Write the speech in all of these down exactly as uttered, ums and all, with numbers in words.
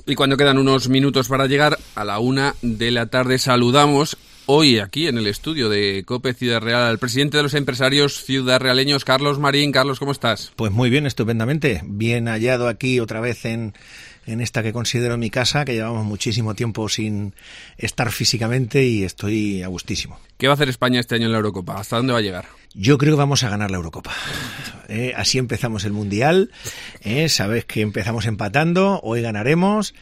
Y cuando quedan unos minutos para llegar a la una de la tarde, saludamos hoy aquí en el estudio de COPE Ciudad Real al presidente de los empresarios ciudadrealeños, Carlos Marín. Carlos, ¿cómo estás? Pues muy bien, estupendamente. Bien hallado aquí otra vez en, en esta que considero mi casa, que llevamos muchísimo tiempo sin estar físicamente y estoy a gustísimo. ¿Qué va a hacer España este año en la Eurocopa? ¿Hasta dónde va a llegar? Yo creo que vamos a ganar la Eurocopa. Eh, así empezamos el Mundial. Eh, sabes que empezamos empatando, hoy ganaremos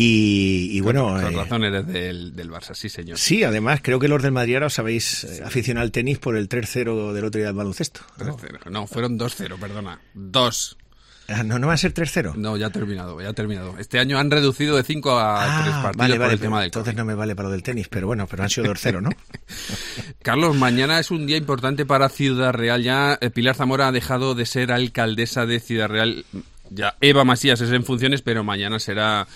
y, y bueno... Con, con eh, razón eres del, del Barça, sí señor. Sí, además creo que los del Madrid ahora os habéis aficionado al tenis por el tres cero del otro día del baloncesto, ¿no? tres cero. No, fueron dos cero, perdona. dos. ¿No, no va a ser tres cero? No, ya ha terminado, ya ha terminado. Este año han reducido de cinco a ah, tres partidos vale, por vale, el tema del entonces COVID. no me vale para lo del tenis, pero bueno, pero han sido dos cero, ¿no? Carlos, mañana es un día importante para Ciudad Real. Ya eh, Pilar Zamora ha dejado de ser alcaldesa de Ciudad Real. Ya Eva Masías es en funciones, pero mañana será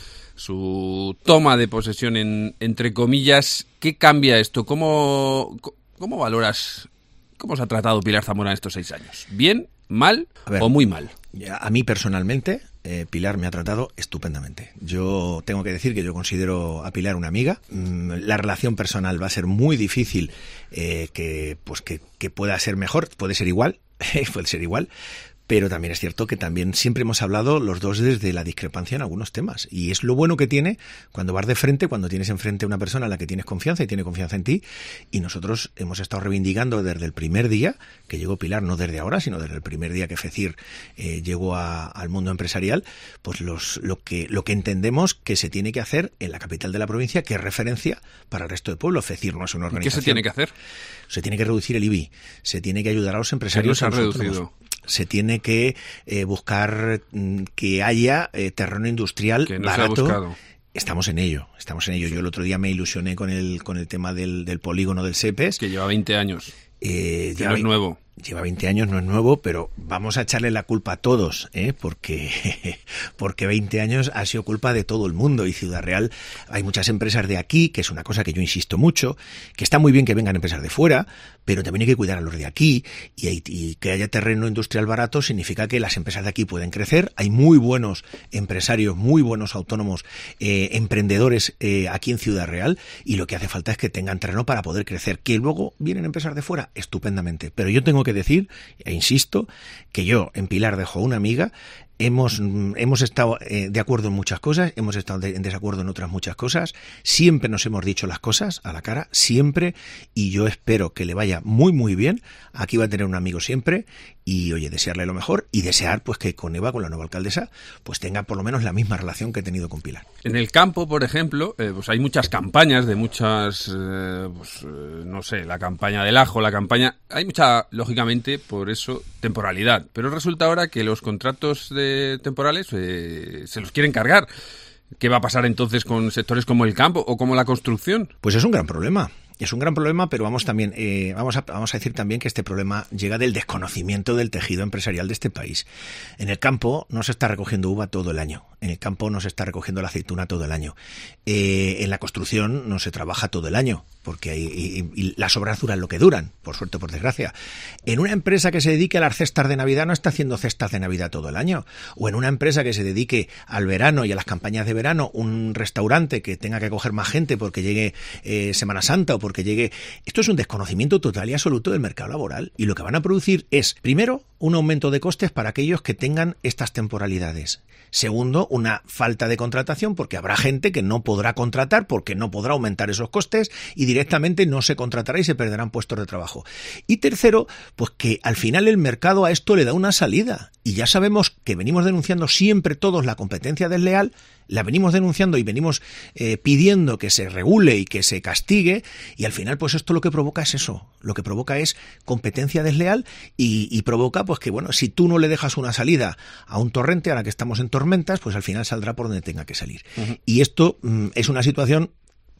su toma de posesión, en, entre comillas. ¿Qué cambia esto? ¿Cómo, cómo valoras, cómo se ha tratado Pilar Zamora en estos seis años? ¿Bien, mal ver, o muy mal? A mí personalmente, eh, Pilar me ha tratado estupendamente. Yo tengo que decir que yo considero a Pilar una amiga. La relación personal va a ser muy difícil eh, que, pues que, que pueda ser mejor, puede ser igual, puede ser igual. Pero también es cierto que también siempre hemos hablado los dos desde la discrepancia en algunos temas. Y es lo bueno que tiene cuando vas de frente, cuando tienes enfrente a una persona a la que tienes confianza y tiene confianza en ti. Y nosotros hemos estado reivindicando desde el primer día que llegó Pilar, no desde ahora, sino desde el primer día que FECIR eh, llegó a, al mundo empresarial, pues los, lo, que, lo que entendemos que se tiene que hacer en la capital de la provincia, que es referencia para el resto del pueblo. FECIR no es una organización. ¿Qué se tiene que hacer? Se tiene que reducir el I B I, se tiene que ayudar a los empresarios. ¿Qué no se ha reducido? Se tiene que eh, buscar mm, que haya eh, terreno industrial que no barato. Se ha buscado. Estamos en ello, estamos en ello. Sí. Yo el otro día me ilusioné con el con el tema del, del polígono del SEPES. Que lleva veinte años. Eh, que no es nuevo. Lleva veinte años, no es nuevo, pero vamos a echarle la culpa a todos, ¿eh? porque, porque veinte años ha sido culpa de todo el mundo. Y Ciudad Real, hay muchas empresas de aquí, que es una cosa que yo insisto mucho, que está muy bien que vengan empresas de fuera, pero también hay que cuidar a los de aquí, y, hay, y que haya terreno industrial barato significa que las empresas de aquí pueden crecer. Hay muy buenos empresarios, muy buenos autónomos, eh, emprendedores eh, aquí en Ciudad Real, y lo que hace falta es que tengan terreno para poder crecer. Que luego vienen empresas de fuera, estupendamente, pero yo tengo que decir, e insisto, que yo en Pilar dejo una amiga. Hemos, hemos estado eh, de acuerdo en muchas cosas, hemos estado de, en desacuerdo en otras muchas cosas, siempre nos hemos dicho las cosas a la cara, siempre, y yo espero que le vaya muy muy bien. Aquí va a tener un amigo siempre, y oye, desearle lo mejor, y desear pues que con Eva, con la nueva alcaldesa, pues tenga por lo menos la misma relación que he tenido con Pilar. En el campo, por ejemplo, eh, pues hay muchas campañas de muchas, eh, pues, eh, no sé, la campaña del ajo, la campaña, hay mucha, lógicamente, por eso, temporalidad, pero resulta ahora que los contratos de temporales eh, se los quieren cargar. ¿Qué va a pasar entonces con sectores como el campo o como la construcción? Pues es un gran problema. Es un gran problema, pero vamos también eh, vamos a vamos a decir también que este problema llega del desconocimiento del tejido empresarial de este país. En el campo no se está recogiendo uva todo el año. En el campo no se está recogiendo la aceituna todo el año. Eh, en la construcción no se trabaja todo el año, porque hay, y, y las obras duran lo que duran, por suerte o por desgracia. En una empresa que se dedique a las cestas de Navidad no está haciendo cestas de Navidad todo el año. O en una empresa que se dedique al verano y a las campañas de verano, un restaurante que tenga que acoger más gente porque llegue eh, Semana Santa o por porque llegue... Esto es un desconocimiento total y absoluto del mercado laboral, y lo que van a producir es, primero, un aumento de costes para aquellos que tengan estas temporalidades. Segundo, una falta de contratación, porque habrá gente que no podrá contratar porque no podrá aumentar esos costes y directamente no se contratará y se perderán puestos de trabajo. Y tercero, pues que al final el mercado a esto le da una salida, y ya sabemos que venimos denunciando siempre todos la competencia desleal, la venimos denunciando y venimos eh, pidiendo que se regule y que se castigue, y al final pues esto lo que provoca es eso, lo que provoca es competencia desleal y, y provoca pues que bueno, si tú no le dejas una salida a un torrente, ahora que estamos en tormentas, pues al final saldrá por donde tenga que salir. Uh-huh. Y esto mm, es una situación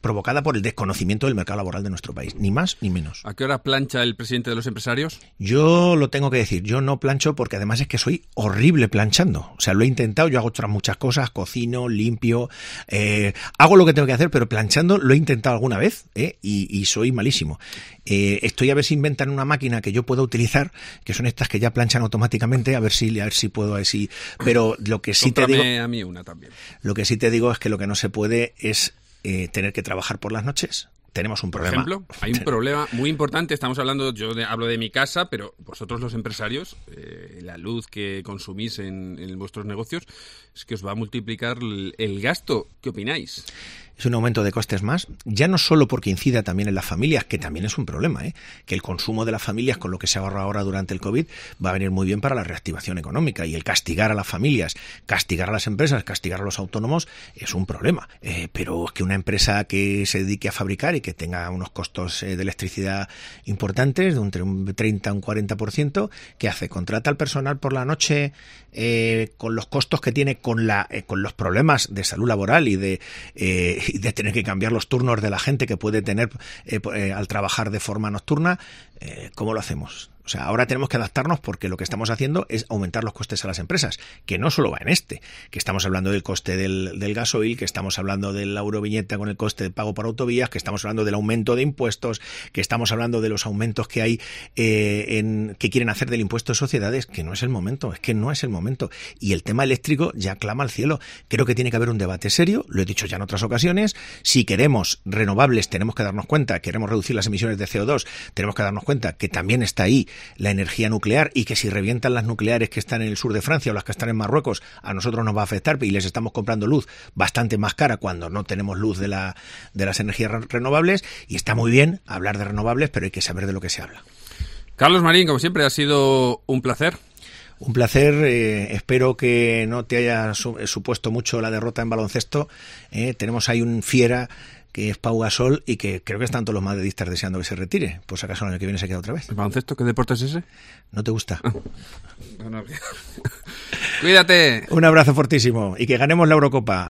provocada por el desconocimiento del mercado laboral de nuestro país, ni más ni menos. ¿A qué hora plancha el presidente de los empresarios? Yo lo tengo que decir, yo no plancho porque además es que soy horrible planchando. O sea, lo he intentado, yo hago otras muchas cosas, cocino, limpio, eh, hago lo que tengo que hacer, pero planchando lo he intentado alguna vez ¿eh? y, y soy malísimo. Eh, estoy a ver si inventan una máquina que yo pueda utilizar, que son estas que ya planchan automáticamente, a ver si, a ver si puedo, a ver si... Pero lo que sí Cómprame te digo... a mí una también. Lo que sí te digo es que lo que no se puede es eh, tener que trabajar por las noches. Tenemos un problema. Por ejemplo, hay un problema muy importante. Estamos hablando, yo de, hablo de mi casa, pero vosotros los empresarios, eh, la luz que consumís en, en vuestros negocios, es que os va a multiplicar el, el gasto. ¿Qué opináis? Es un aumento de costes más, ya no solo porque incida también en las familias, que también es un problema, ¿eh? que el consumo de las familias con lo que se ahorra ahora durante el COVID va a venir muy bien para la reactivación económica, y el castigar a las familias, castigar a las empresas, castigar a los autónomos es un problema, eh, pero es que una empresa que se dedique a fabricar y que tenga unos costos eh, de electricidad importantes, de entre un treinta a un cuarenta por ciento, ¿qué hace? Contrata al personal por la noche eh, con los costos que tiene, con, la, eh, con los problemas de salud laboral y de... Eh, y de tener que cambiar los turnos de la gente que puede tener eh, eh, al trabajar de forma nocturna, eh, ¿cómo lo hacemos? O sea, ahora tenemos que adaptarnos porque lo que estamos haciendo es aumentar los costes a las empresas, que no solo va en este, que estamos hablando del coste del, del gasoil, que estamos hablando de la euroviñeta con el coste de pago por autovías, que estamos hablando del aumento de impuestos, que estamos hablando de los aumentos que hay eh, en que quieren hacer del impuesto de sociedades, que no es el momento, es que no es el momento. Y el tema eléctrico ya clama al cielo. Creo que tiene que haber un debate serio, lo he dicho ya en otras ocasiones. Si queremos renovables, tenemos que darnos cuenta, queremos reducir las emisiones de C O dos, tenemos que darnos cuenta que también está ahí la energía nuclear, y que si revientan las nucleares que están en el sur de Francia o las que están en Marruecos, a nosotros nos va a afectar, y les estamos comprando luz bastante más cara cuando no tenemos luz de la de las energías renovables. Y está muy bien hablar de renovables, pero hay que saber de lo que se habla. Carlos Marín, como siempre, ha sido un placer. Un placer, eh, espero que no te haya su- supuesto mucho la derrota en baloncesto. Eh, tenemos ahí un fiera que es Pau Gasol, y que creo que están todos los madridistas deseando que se retire. Por si acaso el año que viene se queda otra vez. ¿El baloncesto? ¿Qué deporte es ese? ¿No te gusta? No, no. Cuídate. Un abrazo fortísimo y que ganemos la Eurocopa.